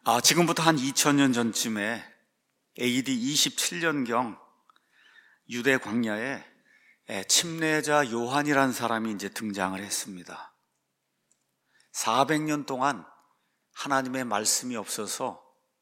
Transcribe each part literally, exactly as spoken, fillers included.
아, 지금부터 한 이천 년 전쯤에 에이디 이십칠 년경 유대 광야에 침례자 요한이라는 사람이 이제 등장을 했습니다. 사백 년 동안 하나님의 말씀이 없어서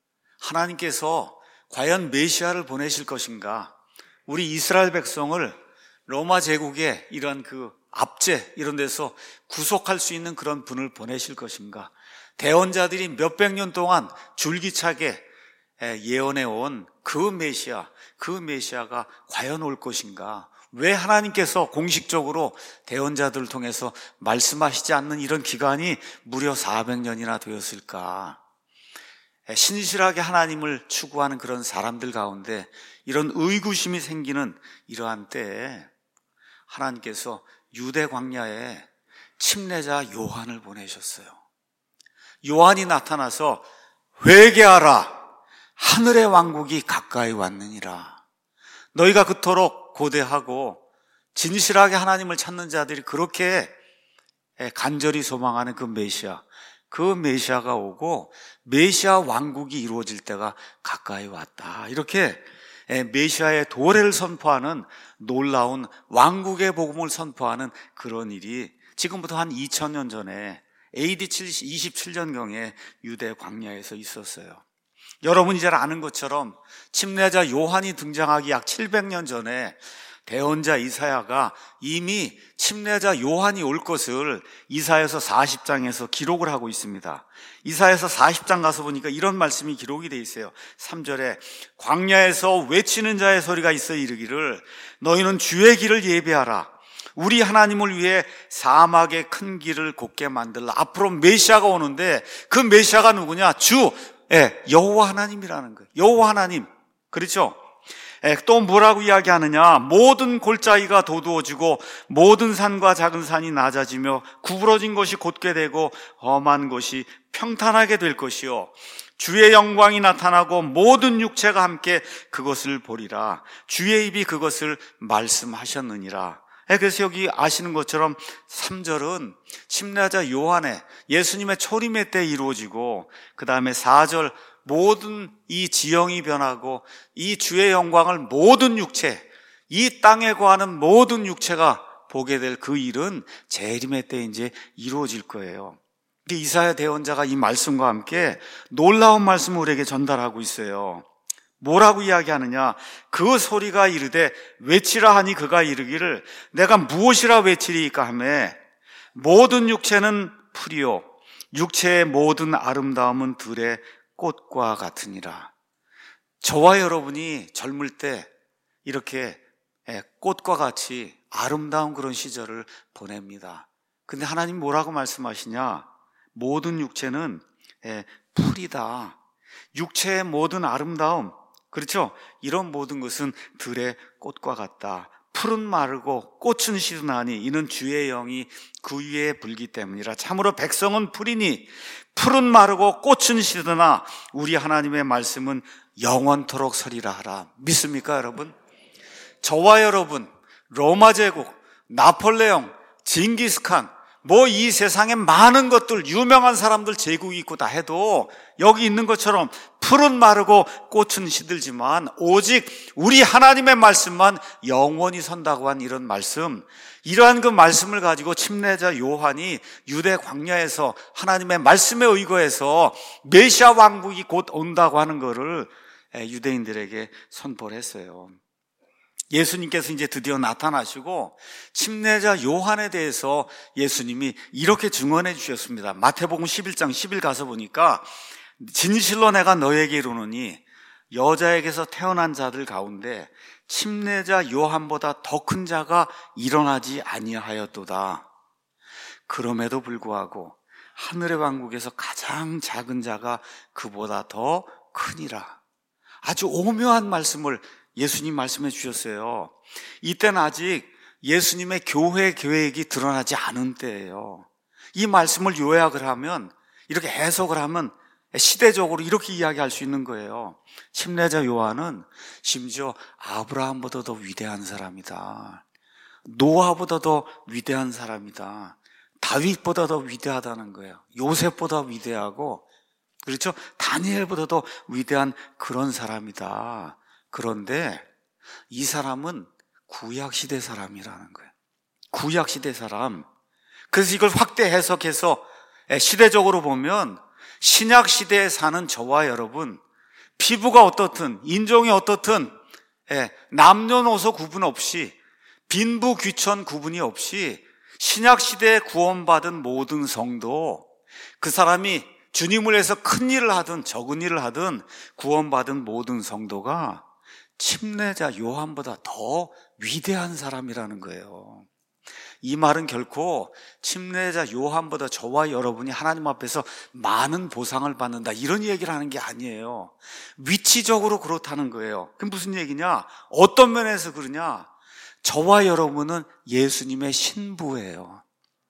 하나님께서 과연 메시아를 보내실 것인가, 우리 이스라엘 백성을 로마 제국의 이런 그 압제 이런 데서 구속할 수 있는 그런 분을 보내실 것인가, 대언자들이 몇백 년 동안 줄기차게 예언해 온 그 메시아, 그 메시아가 과연 올 것인가, 왜 하나님께서 공식적으로 대언자들을 통해서 말씀하시지 않는 이런 기간이 무려 사백 년이나 되었을까. 신실하게 하나님을 추구하는 그런 사람들 가운데 이런 의구심이 생기는 이러한 때에 하나님께서 유대 광야에 침례자 요한을 보내셨어요. 요한이 나타나서 회개하라, 하늘의 왕국이 가까이 왔느니라. 너희가 그토록 고대하고 진실하게 하나님을 찾는 자들이 그렇게 간절히 소망하는 그 메시아, 그 메시아가 오고 메시아 왕국이 이루어질 때가 가까이 왔다. 이렇게 메시아의 도래를 선포하는 놀라운 왕국의 복음을 선포하는 그런 일이 지금부터 한 이천 년 전에 에이디 이십칠 년경에 유대 광야에서 있었어요. 여러분이 잘 아는 것처럼 침례자 요한이 등장하기 약 칠백 년 전에 대언자 이사야가 이미 침례자 요한이 올 것을 이사야서 사십 장에서 기록을 하고 있습니다. 이사야서 사십 장 가서 보니까 이런 말씀이 기록이 되어 있어요. 삼 절에 광야에서 외치는 자의 소리가 있어 이르기를 너희는 주의 길을 예비하라. 우리 하나님을 위해 사막의 큰 길을 곧게 만들라. 앞으로 메시아가 오는데 그 메시아가 누구냐? 주, 예, 여호와 하나님이라는 거예요. 여호와 하나님. 그렇죠? 예, 또 뭐라고 이야기하느냐? 모든 골짜기가 도두어지고 모든 산과 작은 산이 낮아지며 구부러진 것이 곧게 되고 험한 것이 평탄하게 될 것이요. 주의 영광이 나타나고 모든 육체가 함께 그것을 보리라. 주의 입이 그것을 말씀하셨느니라. 그래서 여기 아시는 것처럼 삼 절은 침례자 요한의 예수님의 초림의 때 이루어지고, 그 다음에 사 절 모든 이 지형이 변하고 이 주의 영광을 모든 육체, 이 땅에 거하는 모든 육체가 보게 될 그 일은 재림의 때 이제 이루어질 거예요. 이사야 대언자가 이 말씀과 함께 놀라운 말씀을 우리에게 전달하고 있어요. 뭐라고 이야기하느냐? 그 소리가 이르되 외치라 하니 그가 이르기를 내가 무엇이라 외치리이까 하매 모든 육체는 풀이요 육체의 모든 아름다움은 들의 꽃과 같으니라. 저와 여러분이 젊을 때 이렇게 꽃과 같이 아름다운 그런 시절을 보냅니다. 근데 하나님 뭐라고 말씀하시냐? 모든 육체는 풀이다. 육체의 모든 아름다움, 그렇죠? 이런 모든 것은 들의 꽃과 같다. 풀은 마르고 꽃은 시드나니 이는 주의 영이 그 위에 불기 때문이라. 참으로 백성은 풀이니 풀은 마르고 꽃은 시드나 우리 하나님의 말씀은 영원토록 서리라 하라. 믿습니까 여러분? 저와 여러분, 로마 제국, 나폴레옹, 징기스칸, 뭐 이 세상에 많은 것들, 유명한 사람들 제국이 있고 다 해도 여기 있는 것처럼 풀은 마르고 꽃은 시들지만 오직 우리 하나님의 말씀만 영원히 선다고 한 이런 말씀, 이러한 그 말씀을 가지고 침례자 요한이 유대 광야에서 하나님의 말씀에 의거해서 메시아 왕국이 곧 온다고 하는 것을 유대인들에게 선포를 했어요. 예수님께서 이제 드디어 나타나시고 침례자 요한에 대해서 예수님이 이렇게 증언해 주셨습니다. 마태복음 십일 장 십 일 가서 보니까 진실로 내가 너에게 이르노니 여자에게서 태어난 자들 가운데 침례자 요한보다 더 큰 자가 일어나지 아니하였도다. 그럼에도 불구하고 하늘의 왕국에서 가장 작은 자가 그보다 더 크니라. 아주 오묘한 말씀을 예수님 말씀해 주셨어요. 이때는 아직 예수님의 교회 계획이 드러나지 않은 때예요. 이 말씀을 요약을 하면, 이렇게 해석을 하면 시대적으로 이렇게 이야기할 수 있는 거예요. 침례자 요한은 심지어 아브라함보다 더 위대한 사람이다. 노아보다 더 위대한 사람이다. 다윗보다 더 위대하다는 거예요. 요셉보다 위대하고 그렇죠? 다니엘보다도 위대한 그런 사람이다. 그런데 이 사람은 구약시대 사람이라는 거예요. 구약시대 사람. 그래서 이걸 확대 해석해서 시대적으로 보면 신약시대에 사는 저와 여러분, 피부가 어떻든 인종이 어떻든 남녀노소 구분 없이 빈부 귀천 구분이 없이 신약시대에 구원받은 모든 성도, 그 사람이 주님을 위해서 큰 일을 하든 적은 일을 하든 구원받은 모든 성도가 침례자 요한보다 더 위대한 사람이라는 거예요. 이 말은 결코 침례자 요한보다 저와 여러분이 하나님 앞에서 많은 보상을 받는다, 이런 얘기를 하는 게 아니에요. 위치적으로 그렇다는 거예요. 그럼 무슨 얘기냐? 어떤 면에서 그러냐? 저와 여러분은 예수님의 신부예요.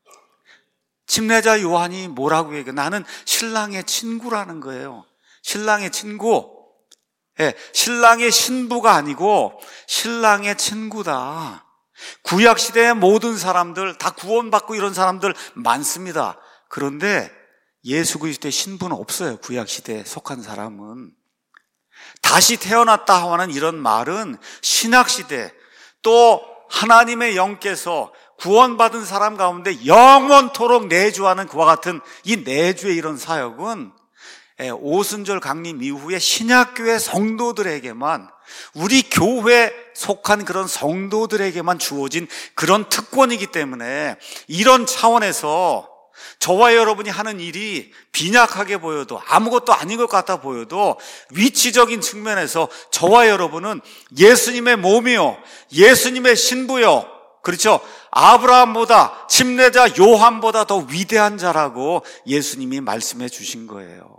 침례자 요한이 뭐라고 얘기해요? 나는 신랑의 친구라는 거예요. 신랑의 친구. 예, 신랑의 신부가 아니고 신랑의 친구다. 구약시대의 모든 사람들 다 구원받고 이런 사람들 많습니다. 그런데 예수 그리스도의 신부는 없어요. 구약시대에 속한 사람은. 다시 태어났다 하는 이런 말은 신약시대, 또 하나님의 영께서 구원받은 사람 가운데 영원토록 내주하는 그와 같은 이 내주의 이런 사역은 오순절 강림 이후에 신약교회 성도들에게만, 우리 교회에 속한 그런 성도들에게만 주어진 그런 특권이기 때문에, 이런 차원에서 저와 여러분이 하는 일이 빈약하게 보여도, 아무것도 아닌 것 같아 보여도, 위치적인 측면에서 저와 여러분은 예수님의 몸이요, 예수님의 신부요, 그렇죠? 아브라함보다, 침례자 요한보다 더 위대한 자라고 예수님이 말씀해 주신 거예요.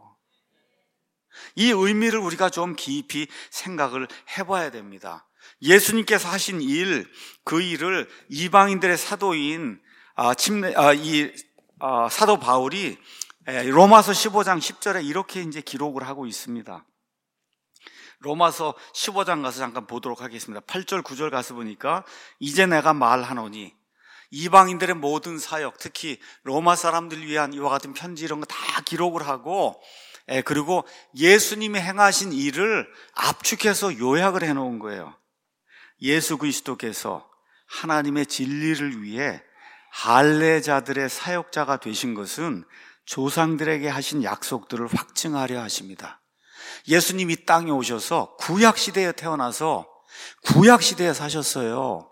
이 의미를 우리가 좀 깊이 생각을 해봐야 됩니다. 예수님께서 하신 일, 그 일을 이방인들의 사도인 아, 침례, 아, 이 아, 사도 바울이 로마서 십오 장 십 절에 이렇게 이제 기록을 하고 있습니다. 로마서 십오 장 가서 잠깐 보도록 하겠습니다. 팔 절 구 절 가서 보니까, 이제 내가 말하노니 이방인들의 모든 사역, 특히 로마 사람들 위한 이와 같은 편지 이런 거 다 기록을 하고, 예, 그리고 예수님이 행하신 일을 압축해서 요약을 해놓은 거예요. 예수 그리스도께서 하나님의 진리를 위해 할례자들의 사역자가 되신 것은 조상들에게 하신 약속들을 확증하려 하십니다. 예수님이 땅에 오셔서 구약시대에 태어나서 구약시대에 사셨어요.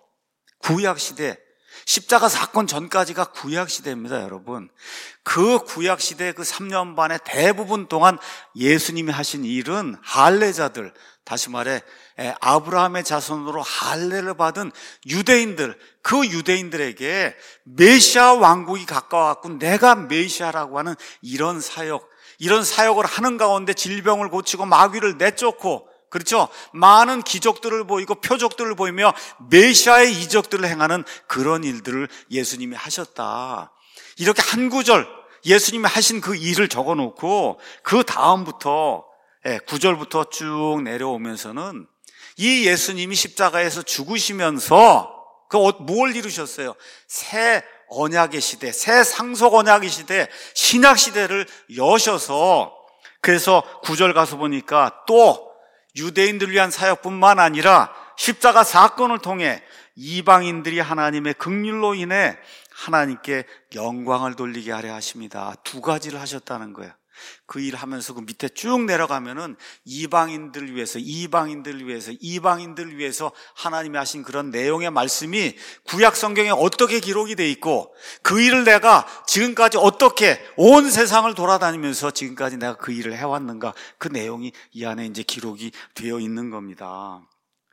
구약시대. 십자가 사건 전까지가 구약시대입니다, 여러분. 그 구약시대 그 삼 년 반의 대부분 동안 예수님이 하신 일은 할례자들, 다시 말해 아브라함의 자손으로 할례를 받은 유대인들, 그 유대인들에게 메시아 왕국이 가까워갖고 내가 메시아라고 하는 이런 사역, 이런 사역을 하는 가운데 질병을 고치고 마귀를 내쫓고, 그렇죠? 많은 기적들을 보이고 표적들을 보이며 메시아의 이적들을 행하는 그런 일들을 예수님이 하셨다. 이렇게 한 구절 예수님이 하신 그 일을 적어놓고, 그 다음부터 구 절부터 쭉 내려오면서는 이 예수님이 십자가에서 죽으시면서 그 뭘 이루셨어요? 새 언약의 시대, 새 상속 언약의 시대, 신약 시대를 여셔서, 그래서 구 절 가서 보니까 또 유대인들을 위한 사역뿐만 아니라 십자가 사건을 통해 이방인들이 하나님의 긍휼로 인해 하나님께 영광을 돌리게 하려 하십니다. 두 가지를 하셨다는 거예요. 그 일 하면서 그 밑에 쭉 내려가면은 이방인들을 위해서, 이방인들을 위해서, 이방인들을 위해서 하나님이 하신 그런 내용의 말씀이 구약 성경에 어떻게 기록이 돼 있고, 그 일을 내가 지금까지 어떻게 온 세상을 돌아다니면서 지금까지 내가 그 일을 해왔는가, 그 내용이 이 안에 이제 기록이 되어 있는 겁니다.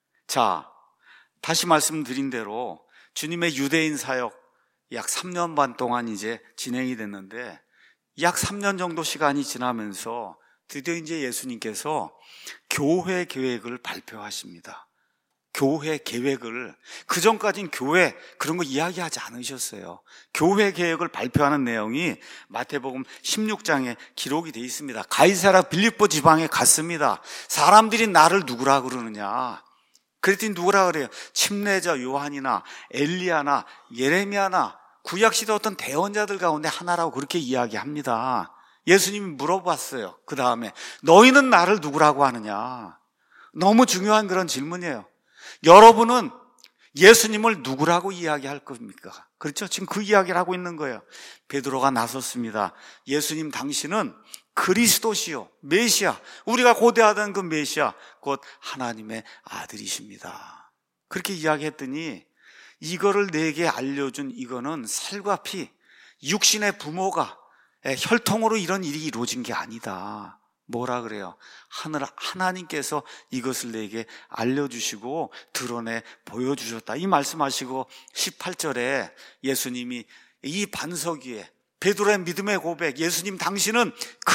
자, 다시 말씀드린 대로 주님의 유대인 사역 약 삼 년 반 동안 이제 진행이 됐는데, 약 삼 년 정도 시간이 지나면서 드디어 이제 예수님께서 교회 계획을 발표하십니다. 교회 계획을, 그 전까지는 교회 그런 거 이야기하지 않으셨어요. 교회 계획을 발표하는 내용이 마태복음 십육 장에 기록이 되어 있습니다. 가이사랴 빌립보 지방에 갔습니다. 사람들이 나를 누구라 그러느냐? 그랬더니 누구라 그래요? 침례자 요한이나 엘리야나 예레미야나 구약시대 어떤 대언자들 가운데 하나라고 그렇게 이야기합니다. 예수님이 물어봤어요. 그 다음에 너희는 나를 누구라고 하느냐? 너무 중요한 그런 질문이에요. 여러분은 예수님을 누구라고 이야기할 겁니까? 그렇죠? 지금 그 이야기를 하고 있는 거예요. 베드로가 나섰습니다. 예수님, 당신은 그리스도시요, 메시아, 우리가 고대하던 그 메시아, 곧 하나님의 아들이십니다. 그렇게 이야기했더니 이거를 내게 알려준 이거는 살과 피, 육신의 부모가 혈통으로 이런 일이 이루어진 게 아니다. 뭐라 그래요? 하늘 하나님께서 이것을 내게 알려주시고 드러내 보여주셨다. 이 말씀하시고 십팔 절에 예수님이 이 반석 위에 베드로의 믿음의 고백, 예수님 당신은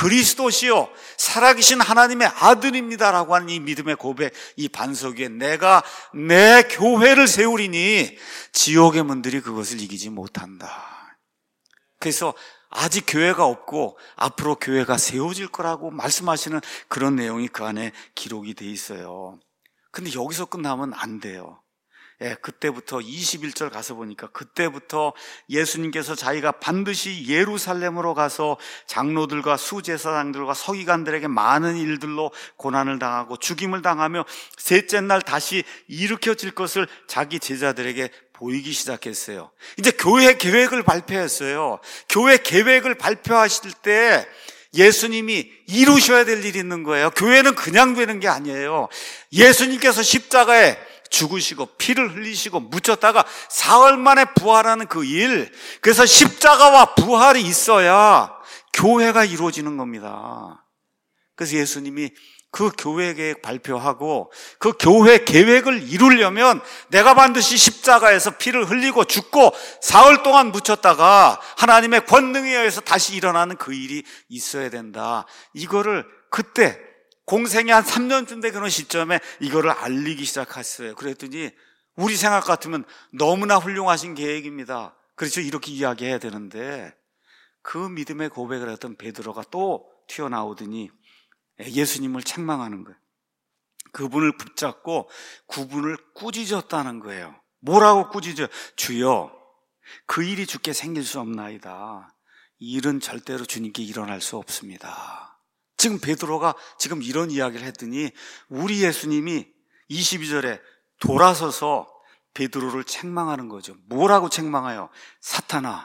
그리스도시요 살아계신 하나님의 아들입니다라고 하는 이 믿음의 고백, 이 반석 위에 내가 내 교회를 세우리니 지옥의 문들이 그것을 이기지 못한다. 그래서 아직 교회가 없고 앞으로 교회가 세워질 거라고 말씀하시는 그런 내용이 그 안에 기록이 돼 있어요. 근데 여기서 끝나면 안 돼요. 예, 그때부터 이십일 절 가서 보니까 그때부터 예수님께서 자기가 반드시 예루살렘으로 가서 장로들과 수제사장들과 서기관들에게 많은 일들로 고난을 당하고 죽임을 당하며 셋째 날 다시 일으켜질 것을 자기 제자들에게 보이기 시작했어요. 이제 교회 계획을 발표했어요. 교회 계획을 발표하실 때 예수님이 이루셔야 될 일이 있는 거예요. 교회는 그냥 되는 게 아니에요. 예수님께서 십자가에 죽으시고 피를 흘리시고 묻혔다가 사흘 만에 부활하는 그 일, 그래서 십자가와 부활이 있어야 교회가 이루어지는 겁니다. 그래서 예수님이 그 교회 계획 발표하고 그 교회 계획을 이루려면 내가 반드시 십자가에서 피를 흘리고 죽고 사흘 동안 묻혔다가 하나님의 권능에 의해서 다시 일어나는 그 일이 있어야 된다. 이거를 그때 공생이 한 삼 년쯤 된 그런 시점에 이거를 알리기 시작했어요. 그랬더니 우리 생각 같으면 너무나 훌륭하신 계획입니다. 그렇죠? 이렇게 이야기해야 되는데 그 믿음의 고백을 했던 베드로가 또 튀어나오더니 예수님을 책망하는 거예요. 그분을 붙잡고 그분을 꾸짖었다는 거예요. 뭐라고 꾸짖어요? 주여, 그 일이 주께 생길 수 없나이다. 이 일은 절대로 주님께 일어날 수 없습니다. 지금 베드로가 지금 이런 이야기를 했더니 우리 예수님이 이십이 절에 돌아서서 베드로를 책망하는 거죠. 뭐라고 책망해요? 사탄아.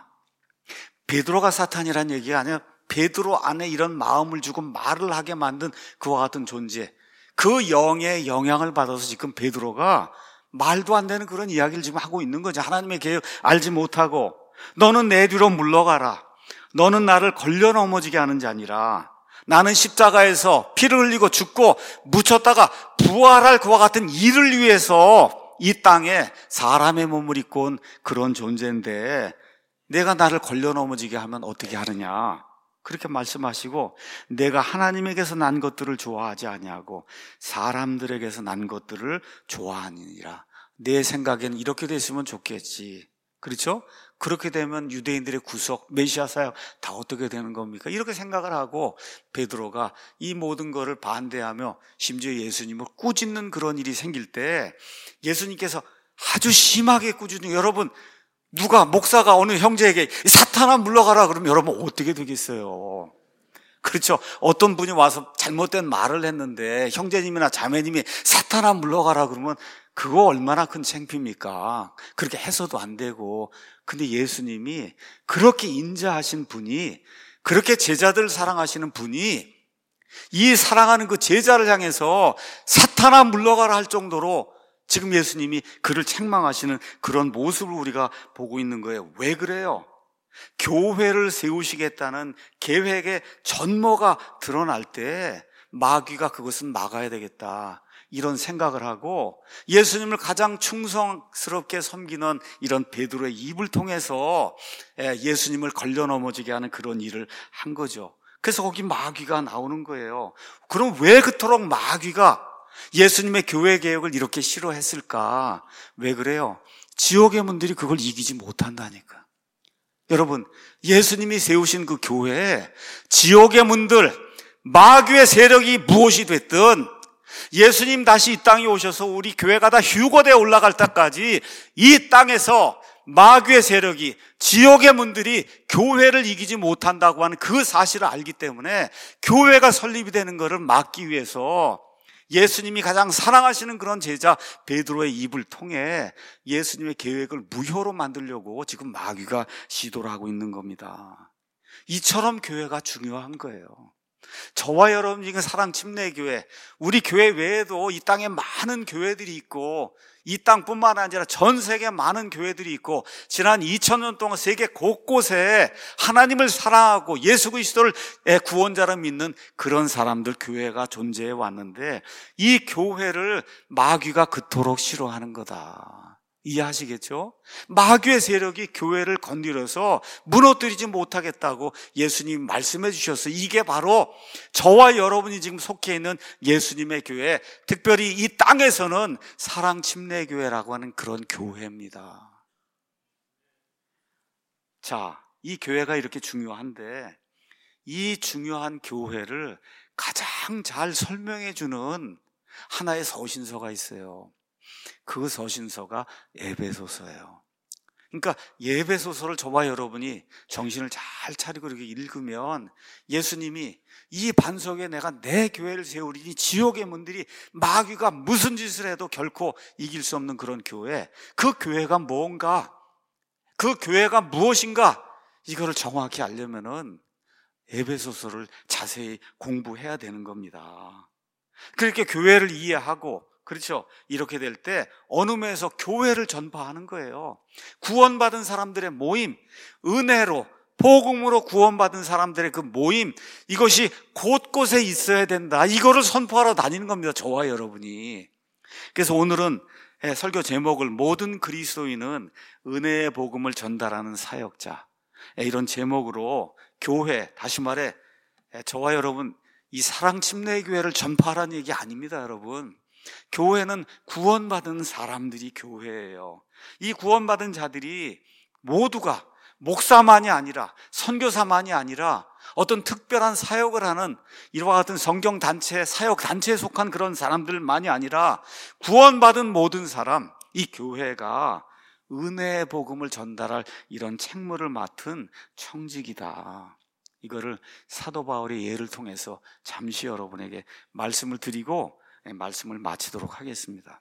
베드로가 사탄이란 얘기가 아니라 베드로 안에 이런 마음을 주고 말을 하게 만든 그와 같은 존재, 그 영의 영향을 받아서 지금 베드로가 말도 안 되는 그런 이야기를 지금 하고 있는 거죠. 하나님의 계획 알지 못하고 너는 내 뒤로 물러가라. 너는 나를 걸려 넘어지게 하는 자니라. 나는 십자가에서 피를 흘리고 죽고 묻혔다가 부활할 그와 같은 일을 위해서 이 땅에 사람의 몸을 입고 온 그런 존재인데 내가 나를 걸려 넘어지게 하면 어떻게 하느냐. 그렇게 말씀하시고 내가 하나님에게서 난 것들을 좋아하지 아니하고 사람들에게서 난 것들을 좋아하니라. 내 생각에는 이렇게 됐으면 좋겠지. 그렇죠? 그렇게 되면 유대인들의 구속, 메시아 사역 다 어떻게 되는 겁니까? 이렇게 생각을 하고 베드로가 이 모든 것을 반대하며 심지어 예수님을 꾸짖는 그런 일이 생길 때 예수님께서 아주 심하게 꾸짖는, 여러분 누가 목사가 어느 형제에게 사탄아 물러가라 그러면 여러분 어떻게 되겠어요? 그렇죠? 어떤 분이 와서 잘못된 말을 했는데 형제님이나 자매님이 사탄아 물러가라 그러면 그거 얼마나 큰 창피입니까? 그렇게 해서도 안 되고. 근데 예수님이 그렇게 인자하신 분이, 그렇게 제자들을 사랑하시는 분이 이 사랑하는 그 제자를 향해서 사탄아 물러가라 할 정도로 지금 예수님이 그를 책망하시는 그런 모습을 우리가 보고 있는 거예요. 왜 그래요? 교회를 세우시겠다는 계획의 전모가 드러날 때 마귀가 그것은 막아야 되겠다, 이런 생각을 하고 예수님을 가장 충성스럽게 섬기는 이런 베드로의 입을 통해서 예수님을 걸려 넘어지게 하는 그런 일을 한 거죠. 그래서 거기 마귀가 나오는 거예요. 그럼 왜 그토록 마귀가 예수님의 교회 개혁을 이렇게 싫어했을까? 왜 그래요? 지옥의 문들이 그걸 이기지 못한다니까. 여러분, 예수님이 세우신 그 교회에 지옥의 문들, 마귀의 세력이 무엇이 됐든 예수님 다시 이 땅에 오셔서 우리 교회가 다 휴거되어 올라갈 때까지 이 땅에서 마귀의 세력이, 지옥의 문들이 교회를 이기지 못한다고 하는 그 사실을 알기 때문에 교회가 설립이 되는 것을 막기 위해서 예수님이 가장 사랑하시는 그런 제자 베드로의 입을 통해 예수님의 계획을 무효로 만들려고 지금 마귀가 시도를 하고 있는 겁니다. 이처럼 교회가 중요한 거예요. 저와 여러분 중에 사랑 침례교회, 우리 교회 외에도 이 땅에 많은 교회들이 있고, 이 땅뿐만 아니라 전 세계 많은 교회들이 있고, 지난 이천 년 동안 세계 곳곳에 하나님을 사랑하고 예수 그리스도를 구원자로 믿는 그런 사람들 교회가 존재해 왔는데, 이 교회를 마귀가 그토록 싫어하는 거다. 이해하시겠죠? 마귀의 세력이 교회를 건드려서 무너뜨리지 못하겠다고 예수님 말씀해 주셨어요. 이게 바로 저와 여러분이 지금 속해 있는 예수님의 교회, 특별히 이 땅에서는 사랑 침례교회라고 하는 그런 교회입니다. 자, 이 교회가 이렇게 중요한데 이 중요한 교회를 가장 잘 설명해 주는 하나의 서신서가 있어요. 그 서신서가 에베소서예요. 그러니까 에베소서를 저와 여러분이 정신을 잘 차리고 이렇게 읽으면 예수님이 이 반석에 내가 내 교회를 세우리니 지옥의 문들이 마귀가 무슨 짓을 해도 결코 이길 수 없는 그런 교회, 그 교회가 뭔가, 그 교회가 무엇인가, 이거를 정확히 알려면은 에베소서를 자세히 공부해야 되는 겁니다. 그렇게 교회를 이해하고, 그렇죠, 이렇게 될 때 언음에서 교회를 전파하는 거예요. 구원받은 사람들의 모임, 은혜로 복음으로 구원받은 사람들의 그 모임, 이것이 곳곳에 있어야 된다. 이거를 선포하러 다니는 겁니다, 저와 여러분이. 그래서 오늘은 설교 제목을 모든 그리스도인은 은혜의 복음을 전달하는 사역자, 이런 제목으로 교회, 다시 말해 저와 여러분 이 사랑 침례교회를 전파하라는 얘기 아닙니다, 여러분. 교회는 구원받은 사람들이 교회예요. 이 구원받은 자들이 모두가 목사만이 아니라, 선교사만이 아니라 어떤 특별한 사역을 하는 이와 같은 성경단체, 사역단체에 속한 그런 사람들만이 아니라 구원받은 모든 사람, 이 교회가 은혜의 복음을 전달할 이런 책무를 맡은 청직이다. 이거를 사도 바울의 예를 통해서 잠시 여러분에게 말씀을 드리고 말씀을 마치도록 하겠습니다.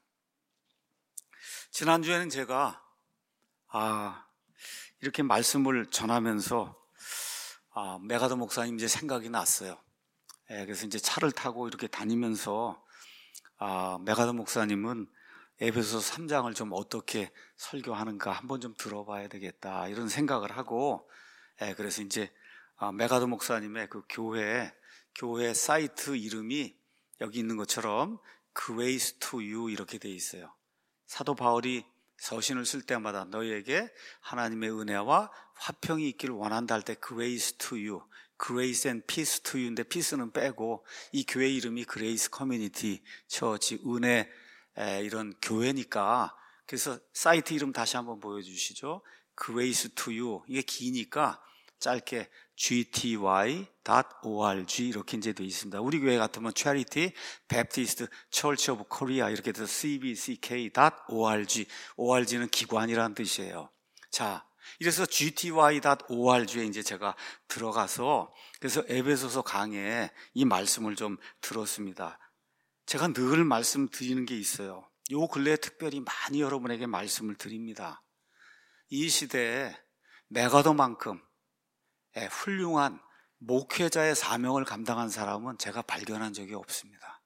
지난주에는 제가 아 이렇게 말씀을 전하면서 아, 메가더 목사님 이제 생각이 났어요. 예, 그래서 이제 차를 타고 이렇게 다니면서 아, 메가더 목사님은 에베소서 삼 장을 좀 어떻게 설교하는가 한번 좀 들어봐야 되겠다 이런 생각을 하고, 예, 그래서 이제 아, 메가더 목사님의 그 교회 교회 사이트 이름이 여기 있는 것처럼 Grace to you 이렇게 돼 있어요. 사도 바울이 서신을 쓸 때마다 너희에게 하나님의 은혜와 화평이 있기를 원한다 할 때 Grace to you, Grace and Peace to you인데 peace는 빼고 이 교회 이름이 Grace Community Church, 은혜 에, 이런 교회니까, 그래서 사이트 이름 다시 한번 보여주시죠. Grace to you, 이게 기니까 짧게 지티와이 닷 오알지 이렇게 이제 되어 있습니다. 우리 교회 같으면 Charity Baptist Church of Korea 이렇게 돼서 씨비씨케이 닷 오알지, 오알지는 기관이라는 뜻이에요. 자, 이래서 지티와이 닷 오알지에 이제 제가 들어가서 그래서 에베소서 강의에 이 말씀을 좀 들었습니다. 제가 늘 말씀드리는 게 있어요. 요 근래에 특별히 많이 여러분에게 말씀을 드립니다. 이 시대에 메가더만큼 훌륭한 목회자의 사명을 감당한 사람은 제가 발견한 적이 없습니다.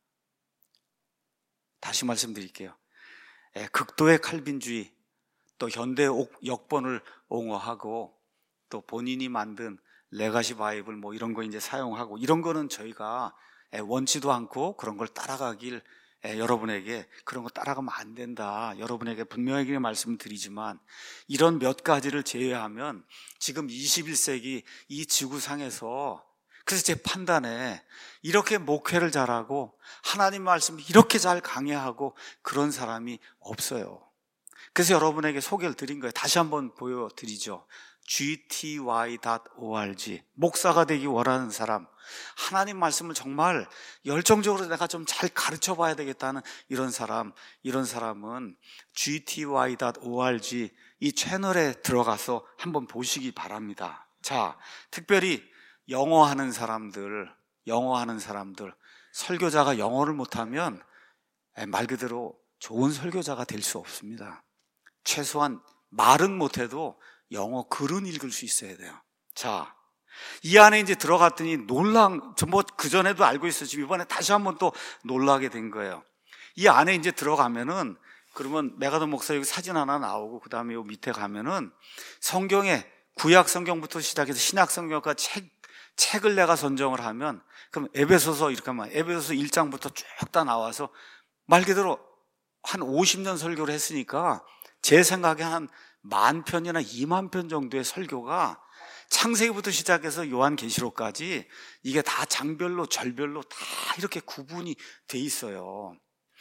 다시 말씀드릴게요. 극도의 칼빈주의, 또 현대 역본을 옹호하고 또 본인이 만든 레가시 바이블 뭐 이런 거 이제 사용하고 이런 거는 저희가 원치도 않고 그런 걸 따라가길, 여러분에게 그런 거 따라가면 안 된다, 여러분에게 분명하게 말씀을 드리지만 이런 몇 가지를 제외하면 지금 이십일 세기 이 지구상에서, 그래서 제 판단에 이렇게 목회를 잘하고 하나님 말씀을 이렇게 잘 강해하고 그런 사람이 없어요. 그래서 여러분에게 소개를 드린 거예요. 다시 한번 보여드리죠. 지티와이 닷 오알지, 목사가 되기 원하는 사람, 하나님 말씀을 정말 열정적으로 내가 좀 잘 가르쳐 봐야 되겠다는 이런 사람, 이런 사람은 지티와이 닷 오알지 이 채널에 들어가서 한번 보시기 바랍니다. 자, 특별히 영어 하는 사람들, 영어 하는 사람들, 설교자가 영어를 못하면 말 그대로 좋은 설교자가 될 수 없습니다. 최소한 말은 못해도 영어 글은 읽을 수 있어야 돼요. 자, 이 안에 이제 들어갔더니 놀란, 뭐 그전에도 알고 있었지만 이번에 다시 한번 또 놀라게 된 거예요. 이 안에 이제 들어가면은, 그러면 메가더 목사 여기 사진 하나 나오고, 그 다음에 요 밑에 가면은 성경에 구약 성경부터 시작해서 신약 성경까지 책, 책을 내가 선정을 하면, 그럼 에베소서 이렇게 하면 에베소서 일 장부터 쭉 다 나와서 말 그대로 한 오십 년 설교를 했으니까 제 생각에 한 만 편이나 이만 편 정도의 설교가 창세기부터 시작해서 요한계시록까지 이게 다 장별로 절별로 다 이렇게 구분이 돼 있어요.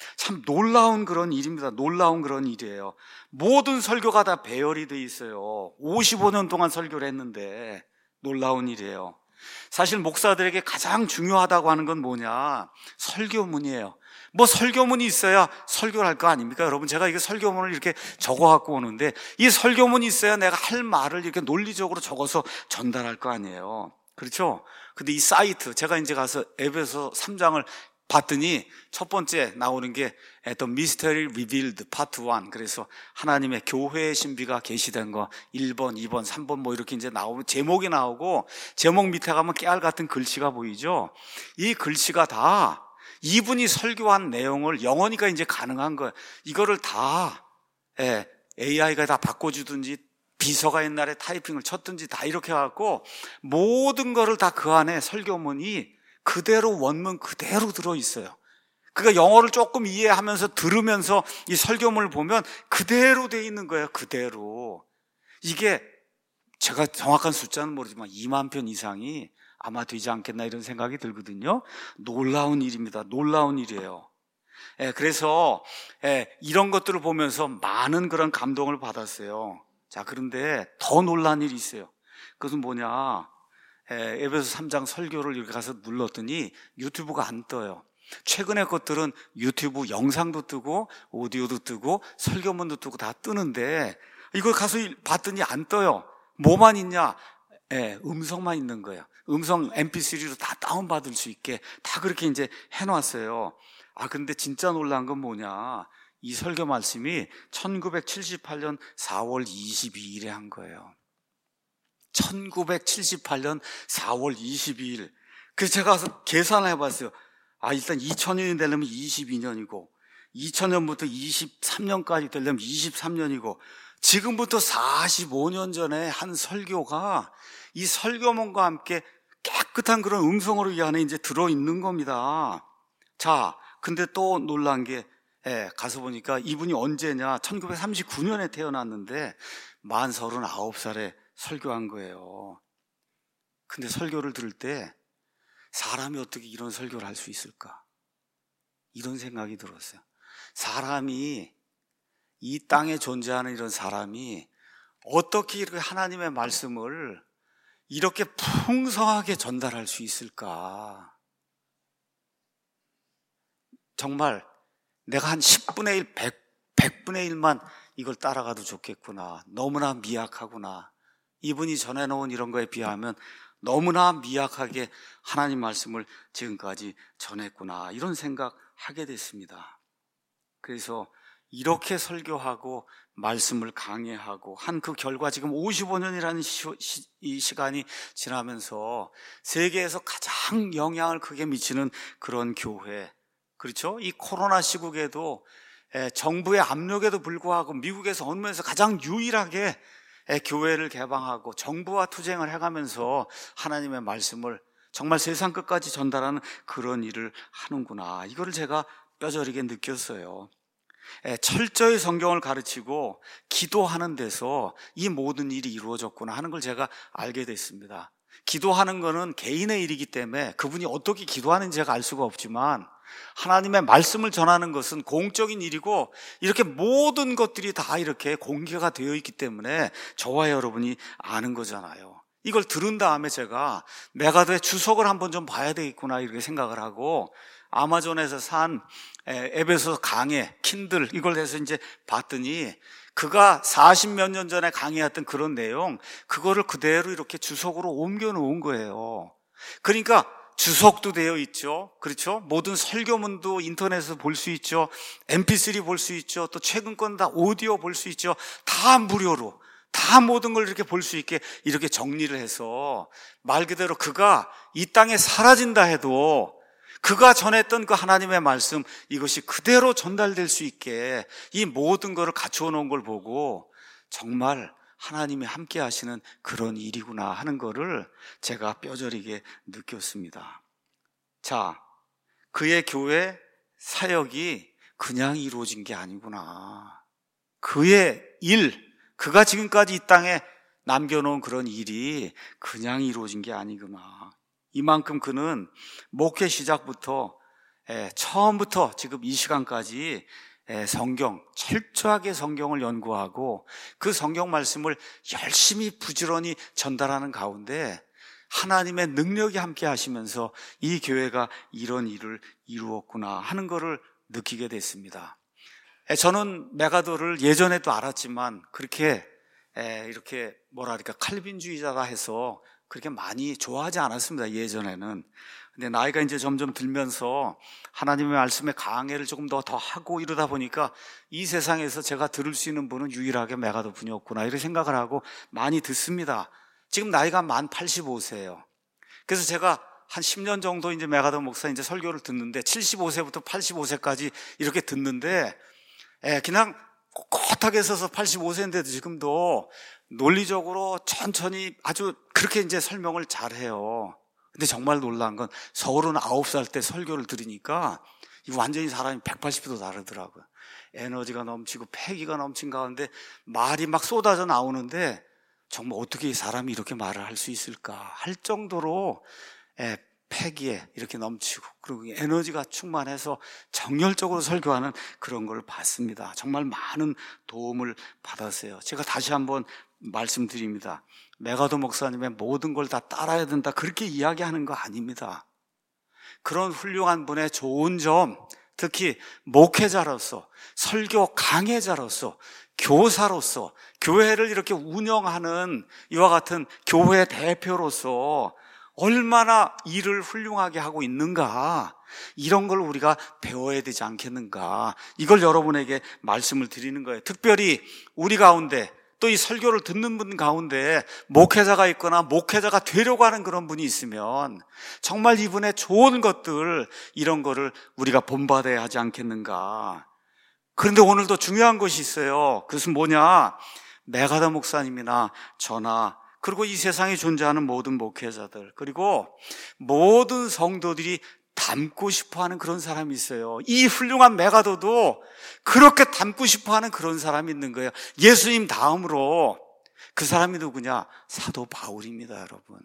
참 놀라운 그런 일입니다. 놀라운 그런 일이에요. 모든 설교가 다 배열이 돼 있어요. 오십오 년 동안 설교를 했는데 놀라운 일이에요. 사실 목사들에게 가장 중요하다고 하는 건 뭐냐? 설교문이에요. 뭐 설교문이 있어야 설교를 할 거 아닙니까? 여러분, 제가 이게 설교문을 이렇게 적어 갖고 오는데 이 설교문이 있어야 내가 할 말을 이렇게 논리적으로 적어서 전달할 거 아니에요. 그렇죠? 근데 이 사이트, 제가 이제 가서 에베소 삼 장을 봤더니 첫 번째 나오는 게 The Mystery Revealed Part 일. 그래서 하나님의 교회의 신비가 계시된 거 일 번, 이 번, 삼 번 뭐 이렇게 이제 나오면 제목이 나오고, 제목 밑에 가면 깨알 같은 글씨가 보이죠? 이 글씨가 다 이분이 설교한 내용을 영어니까 이제 가능한 거예요. 이거를 다 예, 에이아이가 다 바꿔주든지 비서가 옛날에 타이핑을 쳤든지 다 이렇게 해갖고 모든 거를 다 그 안에 설교문이 그대로 원문 그대로 들어있어요. 그러니까 영어를 조금 이해하면서 들으면서 이 설교문을 보면 그대로 돼 있는 거예요. 그대로. 이게 제가 정확한 숫자는 모르지만 이만 편 이상이 아마 되지 않겠나 이런 생각이 들거든요. 놀라운 일입니다. 놀라운 일이에요. 예, 그래서 예, 이런 것들을 보면서 많은 그런 감동을 받았어요. 자, 그런데 더 놀란 일이 있어요. 그것은 뭐냐? 예, 에베소 삼 장 설교를 이렇게 가서 눌렀더니 유튜브가 안 떠요. 최근의 것들은 유튜브 영상도 뜨고 오디오도 뜨고 설교문도 뜨고 다 뜨는데 이걸 가서 봤더니 안 떠요. 뭐만 있냐? 예, 음성만 있는 거예요. 음성 엠피쓰리로 다 다운받을 수 있게 다 그렇게 이제 해놨어요. 아, 근데 진짜 놀란 건 뭐냐? 이 설교 말씀이 천구백칠십팔 년 사월 이십이일에 한 거예요. 천구백칠십팔 년 사월 이십이일. 그래서 제가 가서 계산을 해봤어요. 아, 일단 이천 년이 되려면 이십이 년이고, 이천 년부터 이십삼 년까지 되려면 이십삼 년이고, 지금부터 사십오 년 전에 한 설교가 이 설교문과 함께 깨끗한 그런 음성으로 이 안에 이제 들어있는 겁니다. 자, 근데 또 놀란 게, 예, 가서 보니까 이분이 언제냐? 천구백삼십구 년에 태어났는데 만 서른아홉 살에 설교한 거예요. 근데 설교를 들을 때 사람이 어떻게 이런 설교를 할 수 있을까? 이런 생각이 들었어요. 사람이, 이 땅에 존재하는 이런 사람이 어떻게 이렇게 하나님의 말씀을 이렇게 풍성하게 전달할 수 있을까? 정말 내가 한 십분의 일, 백, 백분의 일만 이걸 따라가도 좋겠구나. 너무나 미약하구나. 이분이 전해놓은 이런 거에 비하면 너무나 미약하게 하나님 말씀을 지금까지 전했구나. 이런 생각하게 됐습니다. 그래서 이렇게 설교하고 말씀을 강해하고 한 그 결과 지금 오십오 년이라는 시, 시, 이 시간이 지나면서 세계에서 가장 영향을 크게 미치는 그런 교회, 그렇죠? 이 코로나 시국에도 에, 정부의 압력에도 불구하고 미국에서 언론에서 가장 유일하게 에, 교회를 개방하고 정부와 투쟁을 해가면서 하나님의 말씀을 정말 세상 끝까지 전달하는 그런 일을 하는구나. 이거를 제가 뼈저리게 느꼈어요. 에, 철저히 성경을 가르치고 기도하는 데서 이 모든 일이 이루어졌구나 하는 걸 제가 알게 됐습니다. 기도하는 거는 개인의 일이기 때문에 그분이 어떻게 기도하는지 제가 알 수가 없지만 하나님의 말씀을 전하는 것은 공적인 일이고 이렇게 모든 것들이 다 이렇게 공개가 되어 있기 때문에 저와 여러분이 아는 거잖아요. 이걸 들은 다음에 제가 메가더의 주석을 한번 좀 봐야 되겠구나 이렇게 생각을 하고 아마존에서 산 에베소 강해 킨들 이걸 해서 이제 봤더니 그가 사십몇 년 전에 강의했던 그런 내용, 그거를 그대로 이렇게 주석으로 옮겨 놓은 거예요. 그러니까 주석도 되어 있죠. 그렇죠? 모든 설교문도 인터넷에서 볼 수 있죠. 엠피쓰리 볼 수 있죠. 또 최근 건 다 오디오 볼 수 있죠. 다 무료로, 다 모든 걸 이렇게 볼 수 있게 이렇게 정리를 해서, 말 그대로 그가 이 땅에 사라진다 해도 그가 전했던 그 하나님의 말씀, 이것이 그대로 전달될 수 있게 이 모든 것을 갖추어 놓은 걸 보고 정말 하나님이 함께 하시는 그런 일이구나 하는 거를 제가 뼈저리게 느꼈습니다. 자, 그의 교회 사역이 그냥 이루어진 게 아니구나. 그의 일, 그가 지금까지 이 땅에 남겨놓은 그런 일이 그냥 이루어진 게 아니구나. 이만큼 그는 목회 시작부터 처음부터 지금 이 시간까지 성경, 철저하게 성경을 연구하고 그 성경 말씀을 열심히 부지런히 전달하는 가운데 하나님의 능력이 함께 하시면서 이 교회가 이런 일을 이루었구나 하는 것을 느끼게 됐습니다. 저는 메가더를 예전에도 알았지만 그렇게 이렇게 뭐랄까 칼빈주의자가 해서 그렇게 많이 좋아하지 않았습니다, 예전에는. 근데 나이가 이제 점점 들면서 하나님의 말씀에 강해를 조금 더, 더 하고 이러다 보니까 이 세상에서 제가 들을 수 있는 분은 유일하게 메가더 분이었구나, 이렇게 생각을 하고 많이 듣습니다. 지금 나이가 만 팔십오 세예요. 그래서 제가 한 십 년 정도 이제 메가더 목사 이제 설교를 듣는데 칠십오 세부터 팔십오 세까지 이렇게 듣는데, 예, 그냥 꼿꼿하게 서서 팔십오 세인데도 지금도 논리적으로 천천히 아주 그렇게 이제 설명을 잘 해요. 근데 정말 놀라운 건 서울은 아홉 살 때 설교를 들으니까 완전히 사람이 백팔십 도 다르더라고요. 에너지가 넘치고 패기가 넘친 가운데 말이 막 쏟아져 나오는데 정말 어떻게 이 사람이 이렇게 말을 할 수 있을까 할 정도로 예, 패기에 이렇게 넘치고 그리고 에너지가 충만해서 정열적으로 설교하는 그런 걸 봤습니다. 정말 많은 도움을 받았어요. 제가 다시 한번 말씀드립니다. 메가더 목사님의 모든 걸 다 따라야 된다, 그렇게 이야기하는 거 아닙니다. 그런 훌륭한 분의 좋은 점, 특히 목회자로서, 설교 강해자로서, 교사로서, 교회를 이렇게 운영하는 이와 같은 교회 대표로서 얼마나 일을 훌륭하게 하고 있는가, 이런 걸 우리가 배워야 되지 않겠는가, 이걸 여러분에게 말씀을 드리는 거예요. 특별히 우리 가운데 또 이 설교를 듣는 분 가운데 목회자가 있거나 목회자가 되려고 하는 그런 분이 있으면 정말 이분의 좋은 것들, 이런 거를 우리가 본받아야 하지 않겠는가. 그런데 오늘도 중요한 것이 있어요. 그것은 뭐냐, 메가더 목사님이나 저나 그리고 이 세상에 존재하는 모든 목회자들, 그리고 모든 성도들이 닮고 싶어하는 그런 사람이 있어요. 이 훌륭한 메가더도 그렇게 닮고 싶어하는 그런 사람이 있는 거예요. 예수님 다음으로. 그 사람이 누구냐? 사도 바울입니다, 여러분.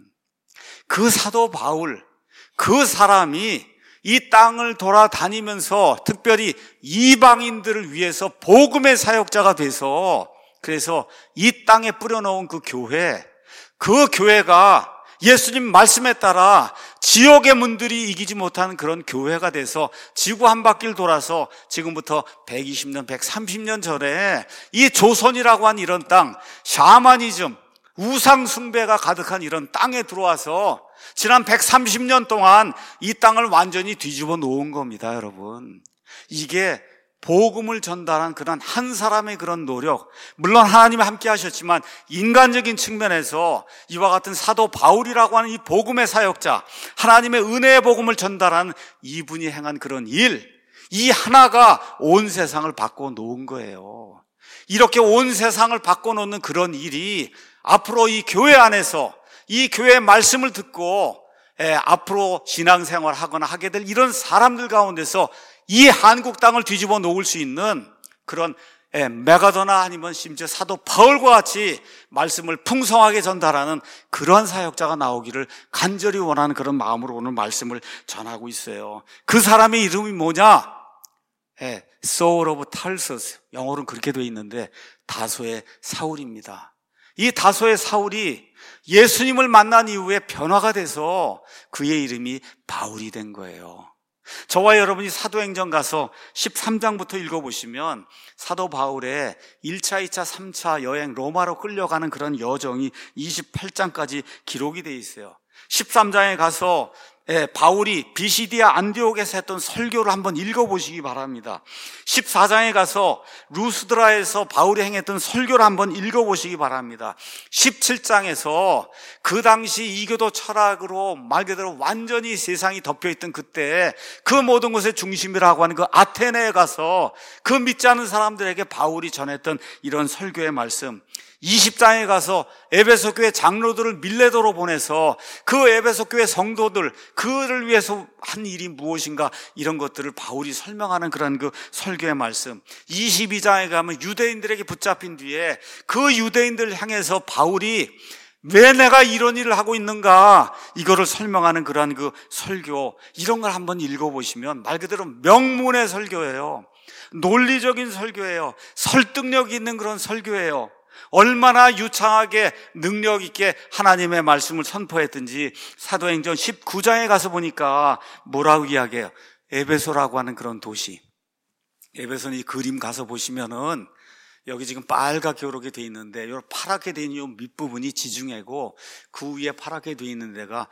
그 사도 바울, 그 사람이 이 땅을 돌아다니면서 특별히 이방인들을 위해서 복음의 사역자가 돼서, 그래서 이 땅에 뿌려놓은 그 교회, 그 교회가 예수님 말씀에 따라 지옥의 문들이 이기지 못하는 그런 교회가 돼서 지구 한 바퀴를 돌아서 지금부터 백이십 년, 백삼십 년 전에 이 조선이라고 한 이런 땅, 샤머니즘, 우상 숭배가 가득한 이런 땅에 들어와서 지난 백삼십 년 동안 이 땅을 완전히 뒤집어 놓은 겁니다, 여러분. 이게 복음을 전달한 그런 한 사람의 그런 노력, 물론 하나님이 함께 하셨지만 인간적인 측면에서 이와 같은 사도 바울이라고 하는 이 복음의 사역자, 하나님의 은혜의 복음을 전달한 이분이 행한 그런 일, 이 하나가 온 세상을 바꿔놓은 거예요. 이렇게 온 세상을 바꿔놓는 그런 일이 앞으로 이 교회 안에서 이 교회의 말씀을 듣고 예, 앞으로 신앙생활 하거나 하게 될 이런 사람들 가운데서 이 한국 땅을 뒤집어 놓을 수 있는 그런 예, 메가더나 아니면 심지어 사도 바울과 같이 말씀을 풍성하게 전달하는 그런 사역자가 나오기를 간절히 원하는 그런 마음으로 오늘 말씀을 전하고 있어요. 그 사람의 이름이 뭐냐? 예, Saul of Tarsus, 영어로는 그렇게 되어 있는데 다소의 사울입니다. 이 다소의 사울이 예수님을 만난 이후에 변화가 돼서 그의 이름이 바울이 된 거예요. 저와 여러분이 사도행전 가서 십삼 장부터 읽어보시면 사도 바울의 일 차, 이 차, 삼 차 여행 로마로 끌려가는 그런 여정이 이십팔 장까지 기록이 되어 있어요. 십삼 장에 가서 예, 바울이 비시디아 안디옥에서 했던 설교를 한번 읽어보시기 바랍니다. 십사 장에 가서 루스드라에서 바울이 행했던 설교를 한번 읽어보시기 바랍니다. 십칠 장에서 그 당시 이교도 철학으로 말 그대로 완전히 세상이 덮여있던 그때 그 모든 것의 중심이라고 하는 그 아테네에 가서 그 믿지 않은 사람들에게 바울이 전했던 이런 설교의 말씀, 이십 장에 가서 에베소 교회 장로들을 밀레도로 보내서 그 에베소 교회 성도들, 그를 위해서 한 일이 무엇인가 이런 것들을 바울이 설명하는 그런 그 설교의 말씀, 이십이 장에 가면 유대인들에게 붙잡힌 뒤에 그 유대인들을 향해서 바울이 왜 내가 이런 일을 하고 있는가 이거를 설명하는 그러한 그 설교, 이런 걸 한번 읽어보시면 말 그대로 명문의 설교예요. 논리적인 설교예요. 설득력 있는 그런 설교예요. 얼마나 유창하게 능력 있게 하나님의 말씀을 선포했든지 사도행전 십구 장에 가서 보니까 뭐라고 이야기해요? 에베소라고 하는 그런 도시, 에베소는 이 그림 가서 보시면은 여기 지금 빨갛게 이렇게 돼 있는데, 요 파랗게 돼 있는 요 밑부분이 지중해고 그 위에 파랗게 돼 있는 데가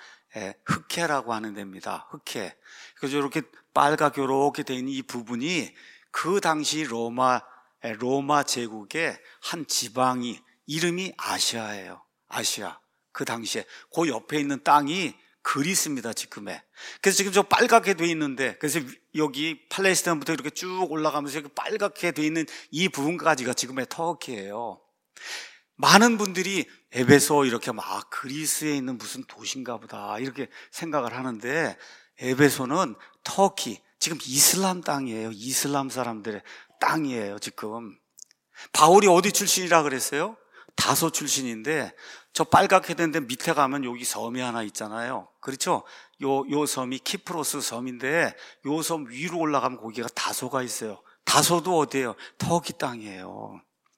흑해라고 하는 데입니다. 흑해. 그래서 이렇게 빨갛게 이렇게 돼 있는 이 부분이 그 당시 로마 로마 제국의 한 지방이 이름이 아시아예요. 아시아. 그 당시에 그 옆에 있는 땅이 그리스입니다. 지금에. 그래서 지금 저 빨갛게 돼 있는데, 그래서 여기 팔레스타인부터 이렇게 쭉 올라가면서 이렇게 빨갛게 돼 있는 이 부분까지가 지금의 터키예요. 많은 분들이 에베소 이렇게 막 그리스에 있는 무슨 도시인가 보다 이렇게 생각을 하는데, 에베소는 터키, 지금 이슬람 땅이에요. 이슬람 사람들의 땅이에요. 지금 바울이 어디 출신이라 그랬어요? 다소 출신인데, 저 빨갛게 된 데 밑에 가면 여기 섬이 하나 있잖아요. 그렇죠? 요, 요 섬이 키프로스 섬인데, 요 섬 위로 올라가면 거기가 다소가 있어요. 다소도 어디예요? 터키 땅이에요.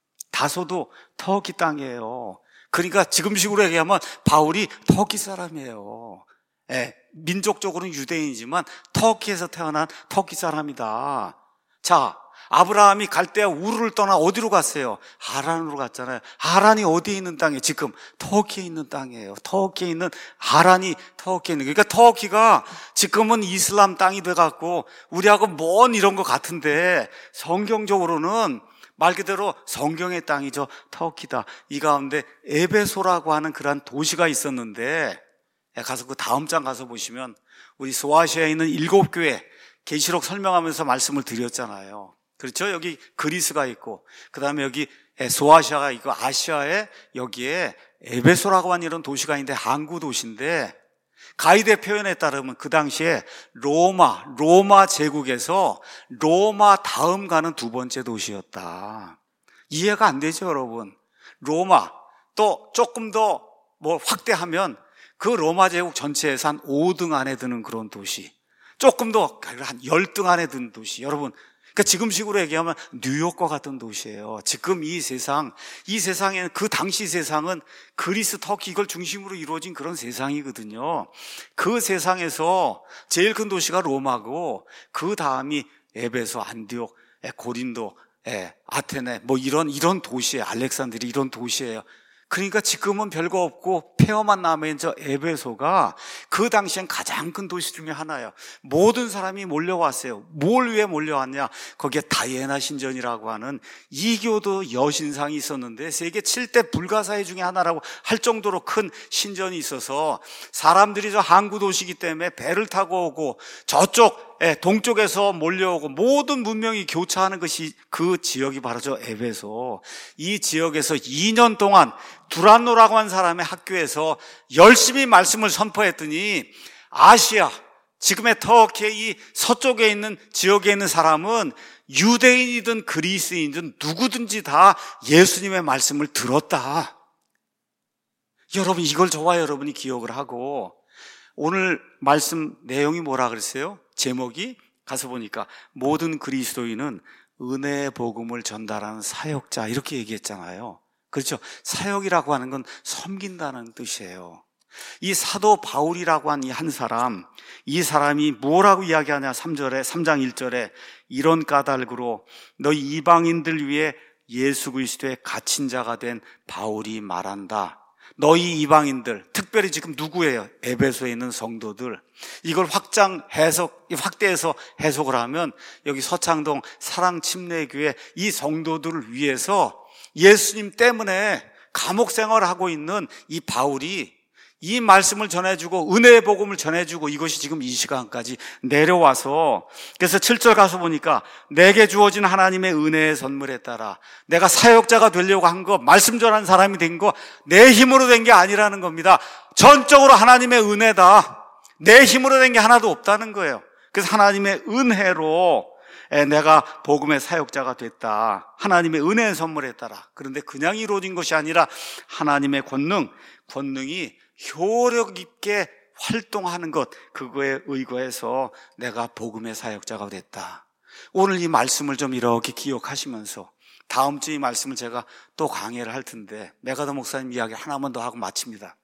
다소도 터키 땅이에요. 그러니까 지금식으로 얘기하면 바울이 터키 사람이에요. 예, 민족적으로는 유대인이지만 터키에서 태어난 터키 사람이다. 자, 아브라함이 갈대아 우르를 떠나 어디로 갔어요? 하란으로 갔잖아요. 하란이 어디에 있는 땅이에요? 지금 터키에 있는 땅이에요. 터키에 있는 하란이 터키에 있는, 그러니까 터키가 지금은 이슬람 땅이 돼갖고 우리하고 먼 이런 것 같은데, 성경적으로는 말 그대로 성경의 땅이죠. 터키다. 이 가운데 에베소라고 하는 그런 도시가 있었는데, 가서 그 다음 장 가서 보시면 우리 소아시아에 있는 일곱 교회 계시록 설명하면서 말씀을 드렸잖아요. 그렇죠? 여기 그리스가 있고, 그 다음에 여기 소아시아가 있고, 아시아에 여기에 에베소라고 하는 이런 도시가 있는데 항구 도시인데, 가이드의 표현에 따르면 그 당시에 로마, 로마 제국에서 로마 다음 가는 두 번째 도시였다. 이해가 안 되죠, 여러분? 로마, 또 조금 더 뭐 확대하면 그 로마 제국 전체에서 한 오 등 안에 드는 그런 도시, 조금 더 한 십 등 안에 드는 도시. 여러분, 그러니까 지금식으로 얘기하면 뉴욕과 같은 도시예요. 지금 이 세상, 이 세상에는, 그 당시 세상은 그리스, 터키 이걸 중심으로 이루어진 그런 세상이거든요. 그 세상에서 제일 큰 도시가 로마고, 그 다음이 에베소, 안디옥, 고린도, 아테네, 뭐 이런 이런 도시예요. 알렉산드리 이런 도시예요. 그러니까 지금은 별거 없고 폐허만 남아있는 저 에베소가 그 당시엔 가장 큰 도시 중에 하나예요. 모든 사람이 몰려왔어요. 뭘 위해 몰려왔냐? 거기에 다이애나 신전이라고 하는 이교도 여신상이 있었는데, 세계 칠 대 불가사의 중에 하나라고 할 정도로 큰 신전이 있어서 사람들이 저 항구 도시이기 때문에 배를 타고 오고, 저쪽 동쪽에서 몰려오고 모든 문명이 교차하는 것이 그 지역이 바로 저 에베소. 이 지역에서 이 년 동안 두란노라고 한 사람의 학교에서 열심히 말씀을 선포했더니, 아시아, 지금의 터키의 이 서쪽에 있는 지역에 있는 사람은 유대인이든 그리스인이든 누구든지 다 예수님의 말씀을 들었다. 여러분, 이걸 저와 여러분이 기억을 하고, 오늘 말씀 내용이 뭐라 그랬어요? 제목이 가서 보니까 모든 그리스도인은 은혜의 복음을 전달하는 사역자, 이렇게 얘기했잖아요. 그렇죠? 사역이라고 하는 건 섬긴다는 뜻이에요. 이 사도 바울이라고 한 이 한 사람, 이 사람이 뭐라고 이야기하냐? 삼 절에, 삼 장 일 절에 이런 까닭으로 너희 이방인들 위해 예수 그리스도의 갇힌 자가 된 바울이 말한다. 너희 이방인들, 특별히 지금 누구예요? 에베소에 있는 성도들. 이걸 확장 해석, 확대해서 해석을 하면 여기 서창동 사랑침례교회 이 성도들을 위해서 예수님 때문에 감옥 생활을 하고 있는 이 바울이 이 말씀을 전해주고 은혜의 복음을 전해주고 이것이 지금 이 시간까지 내려와서, 그래서 칠 절 가서 보니까 내게 주어진 하나님의 은혜의 선물에 따라 내가 사역자가 되려고 한 거, 말씀 전하는 사람이 된 거 내 힘으로 된 게 아니라는 겁니다. 전적으로 하나님의 은혜다. 내 힘으로 된 게 하나도 없다는 거예요. 그래서 하나님의 은혜로 내가 복음의 사역자가 됐다. 하나님의 은혜의 선물에 따라. 그런데 그냥 이루어진 것이 아니라 하나님의 권능, 권능이 효력 있게 활동하는 것, 그거에 의거해서 내가 복음의 사역자가 됐다. 오늘 이 말씀을 좀 이렇게 기억하시면서 다음 주 이 말씀을 제가 또 강의를 할 텐데, 메가더 목사님 이야기 하나만 더 하고 마칩니다.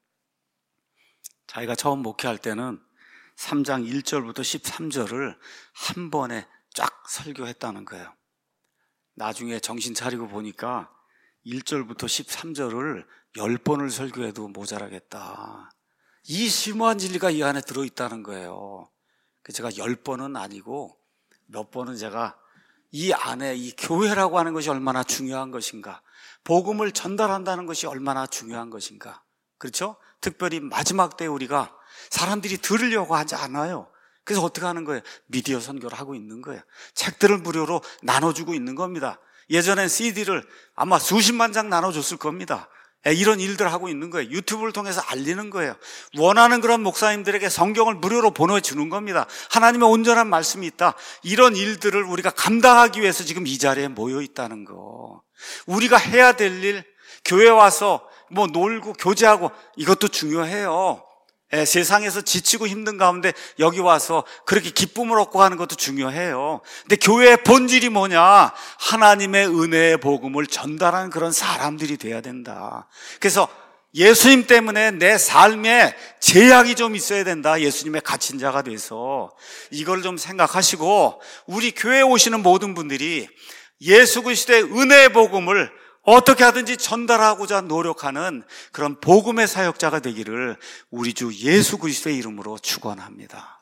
자기가 처음 목회할 때는 삼 장 일 절부터 십삼 절을 한 번에 쫙 설교했다는 거예요. 나중에 정신 차리고 보니까 일 절부터 십삼 절을 열 번을 설교해도 모자라겠다. 이 심오한 진리가 이 안에 들어있다는 거예요. 제가 열 번은 아니고 몇 번은 제가 이 안에 이 교회라고 하는 것이 얼마나 중요한 것인가, 복음을 전달한다는 것이 얼마나 중요한 것인가. 그렇죠? 특별히 마지막 때 우리가 사람들이 들으려고 하지 않아요. 그래서 어떻게 하는 거예요? 미디어 선교를 하고 있는 거예요. 책들을 무료로 나눠주고 있는 겁니다. 예전엔 씨디를 아마 수십만 장 나눠줬을 겁니다. 이런 일들을 하고 있는 거예요. 유튜브를 통해서 알리는 거예요. 원하는 그런 목사님들에게 성경을 무료로 보내주는 겁니다. 하나님의 온전한 말씀이 있다. 이런 일들을 우리가 감당하기 위해서 지금 이 자리에 모여 있다는 거. 우리가 해야 될 일, 교회 와서 뭐 놀고 교제하고 이것도 중요해요. 예, 세상에서 지치고 힘든 가운데 여기 와서 그렇게 기쁨을 얻고 가는 것도 중요해요. 근데 교회의 본질이 뭐냐? 하나님의 은혜의 복음을 전달하는 그런 사람들이 돼야 된다. 그래서 예수님 때문에 내 삶에 제약이 좀 있어야 된다. 예수님의 갇힌 자가 돼서 이걸 좀 생각하시고, 우리 교회에 오시는 모든 분들이 예수 그리스도의 은혜의 복음을 어떻게 하든지 전달하고자 노력하는 그런 복음의 사역자가 되기를 우리 주 예수 그리스도의 이름으로 축원합니다.